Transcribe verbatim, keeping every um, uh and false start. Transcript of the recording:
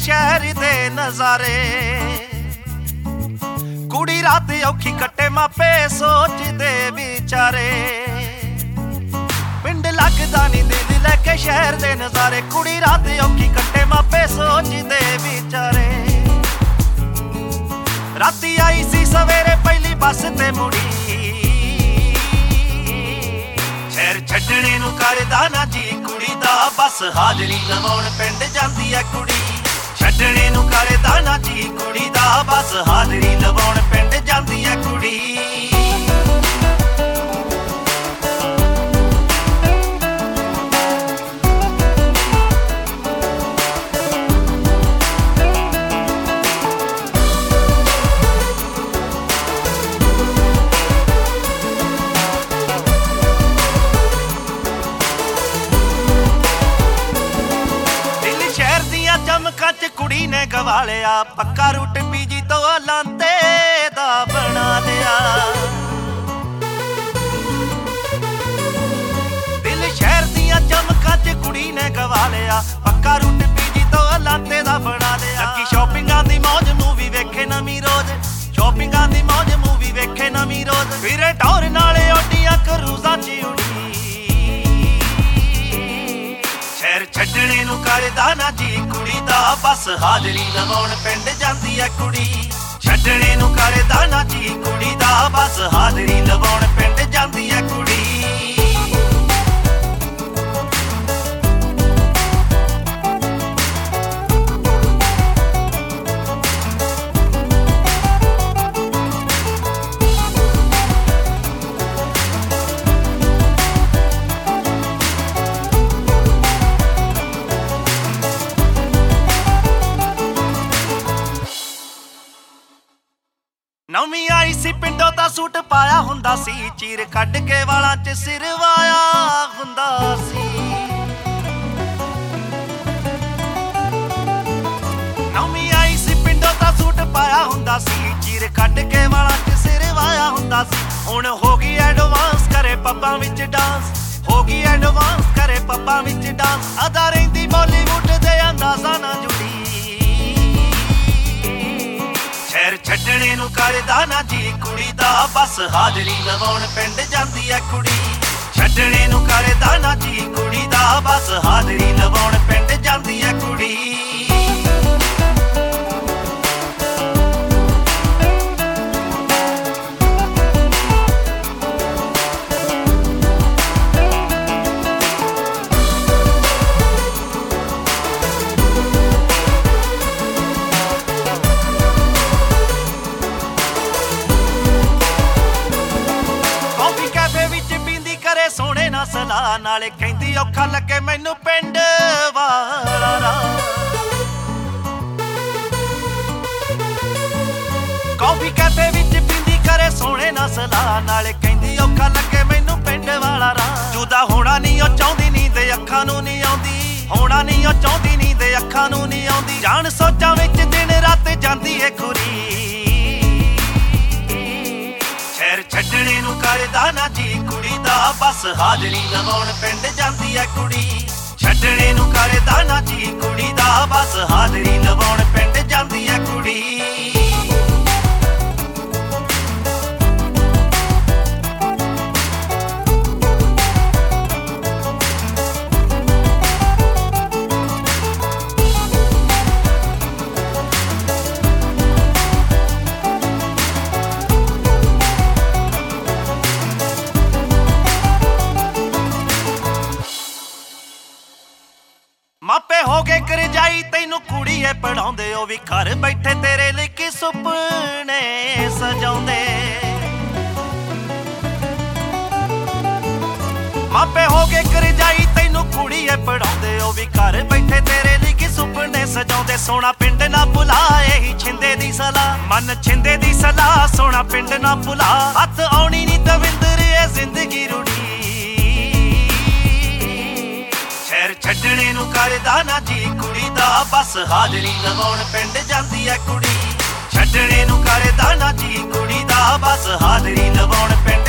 शहर दे नजारे कुड़ी रात औखी कट्टे मापे सोचदे विचारे पिंड लगदा नी दिल लैके शहर दे नजारे कुड़ी रात औखी कट्टे मापे सोचदे विचारे राती आई सी सवेरे पहली बस ते मुड़ी शहर छड्डणे नूं करदा ना जी कुड़ी दा बस हाजरी लवाउण पिंड जांदी ऐ कुड़ी छड्डणे नूं करदा ना जी कुड़ी दा बस हाजरी लवाउण पिंड जांदी ऐ कुड़ी चमका च कुड़ी ने गवा लिया पक्का रूट पीजी तो लांते दा बना लिया दिल शहर दिया चमका च कुड़ी ने गवा लिया पक्का रूट पीजी तो लांते दा बना लिया लकी शॉपिंगां दी मौज मूवी वेखे नवीं रोज शॉपिंगां दी मौज मूवी वेखे नवीं रोज फिर टौर नाले ओडियां करूज़ां च उड़ी शहर छड्डणे नूं करदा ना जी कुड़ी दा बस हाजरी लवाउण पिंड जांदी ऐ कुड़ी छड्डणे नूं करदा ना जी कुड़ी दा बस हाजरी लवाउण पिंड जांदी ऐ कुड़ी नवीं आई सी पिंडों दा सूट पाया हुंदा सी चीर कढ के वालां च सिर वाया हुंदा सी नवीं आई सी पिंडों दा सूट पाया हुंदा सी चीर कढ के वालां च सिर वाया हुंदा सी हुण हो गई एडवांस करे पब्बां विच डांस हो गई एडवांस करे पब्बां विच डांस अदा रहिंदी बॉलीवुड दे अंदाज़ां नाल जुड़ी शहर छड्डणे नूं करदा ना जी कुड़ी दा बस हाजरी लवाउण पिंड जांदी ऐ कुड़ी छड्डणे नूं करदा ना जी कुड़ी दा बस हाजरी लवाउण पिंड जांदी ऐ कुड़ी सोने ना सलाह नाले कहंदी औखा लगे मैनू पिंड वाला राह कॉफी कैफे विच पींदी करे सोने ना सलाह नाले कहंदी औखा लगे मैनू पिंड वाला राह जुदा होना नहीं ओ चाहुंदी नींद अखां नूं नहीं आउंदी होना नहीं ओ चाहुंदी नींद अखां नूं नहीं आउंदी जान सोचां विच दिन रात जांदी ए खुरी शहर छड्डणे नूं करदा ना जी कुड़ी दा बस हाजरी लवाउण पिंड जांदी ऐ कुड़ी छड्डणे नूं करदा ना जी कुड़ी दा बस हाजरी लवाउण पिंड जांदी ऐ कुड़ी मापे हो गए करजाई तैनू कुड़ीए पढ़ाउंदे ओ भी घर बैठे तेरे लिए की सुपने सजाउंदे मापे हो गए करजाई तैनू कुड़ीए पढ़ाउंदे ओ भी घर बैठे तेरे लिए की सुपने सजाउंदे सोना पिंड ना भुला यही छिंदे दी सलाह मन छिंदे दी सलाह सोना पिंड ना भुला हथ आउणी नी दविंदर ए जिंदगी रूड़ी शहर छड्डणे नूं करदा ना जी कुड़ी दा बस हाजरी लवाउण पिंड जांदी ऐ कुड़ी छड्डणे नूं करदा ना जी कुड़ी दा बस हाजरी लवाउण पिंड